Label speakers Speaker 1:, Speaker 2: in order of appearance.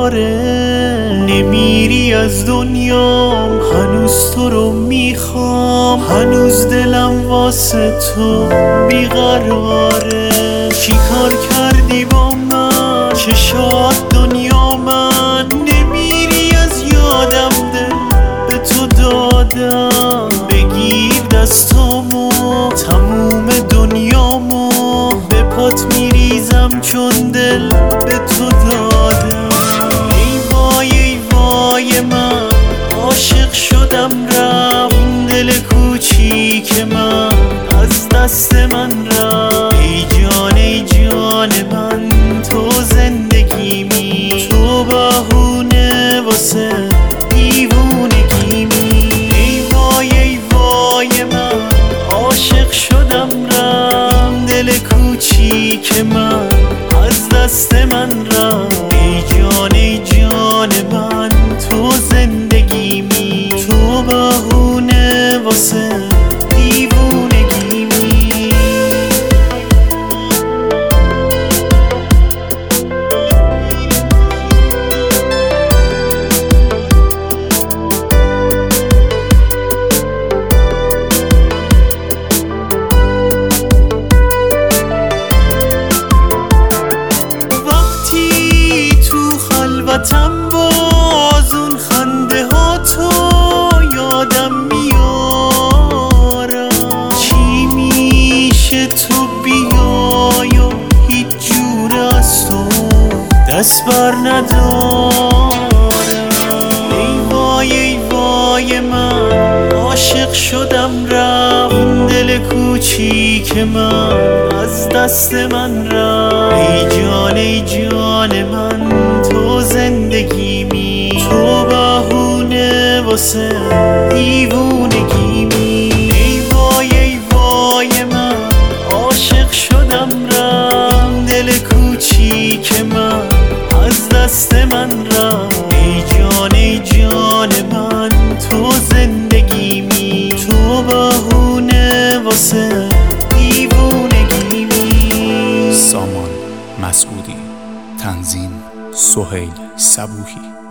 Speaker 1: قراره. نمیری از دنیام، هنوز تو رو میخوام، هنوز دلم واسه تو بیقراره. چی کار کردی با من چه شاد دنیا من، نمیری از یادم دل به تو دادم. بگیر دستامو تموم دنیامو، به پات میریزم چون دل به تو دادم. ای وای ای وای من عاشق شدم رفت، این دل کوچیک من از دست من رفت. ای جان من تو زندگیمی، تو بهونه واسه دیوونگیمی. ای وای من عاشق شدم رفت، دل کوچیک من از دست من رفت. ای جان من تو زندگیمی، تو بهونه واسه دیوونگیمی. خلوتم باز اون خنده ها تو یادم میارم. چی میشه تو بیای و هیچ جور از تو دست بر ندارم. ای وای من عاشق شدم رفت، این دل کوچیک من از دست من رفت. ای جان من تو زندگیمی، تو بهونه واسه دیوونگیمی. ای وای من عاشق شدم رفت، دل کوچیک من از دست من رفت. ای جان من تو زندگیمی، تو بهونه واسه دیوونگیمی.
Speaker 2: سامان مسعودی، تنظیم سهیل صبوحی.